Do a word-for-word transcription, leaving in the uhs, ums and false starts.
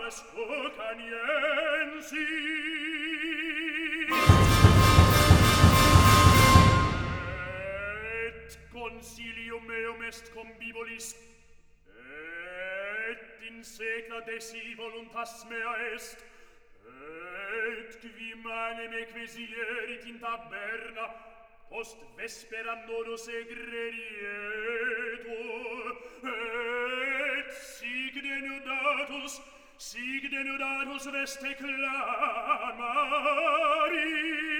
Et consilium meum est convivolis, et in secla desi voluntas mea est, et qui manem ecclesierit in taberna, post vespera nodos egredietur, et sic denudatus, sic denudatus veste clamari.